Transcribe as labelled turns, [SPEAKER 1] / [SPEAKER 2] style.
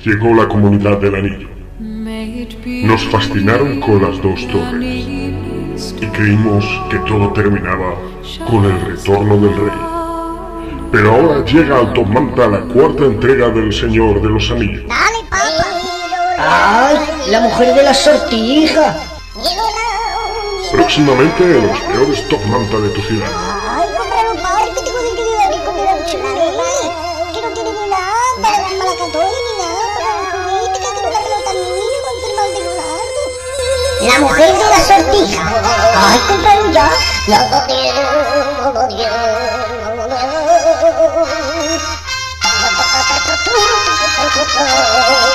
[SPEAKER 1] llegó la Comunidad del Anillo. Nos fascinaron con las dos torres y creímos que todo terminaba con el retorno del rey. Pero ahora llega al Top Manta la cuarta entrega del Señor de los Anillos.
[SPEAKER 2] ¡Dale, papá!
[SPEAKER 3] ¡Ay! ¡La mujer de la sortija!
[SPEAKER 1] Próximamente en los peores Top Manta de tu ciudad.
[SPEAKER 2] ¡Ay, cómpralo, padre! Que tengo que ayudar a esconder a Buchenare. Que no tiene ni nada para la malacatoria ni nada para la política, que no la pelota niña con el mal de Leonardo. La mujer de la sortija. ¡Ay, cómpralo ya! No,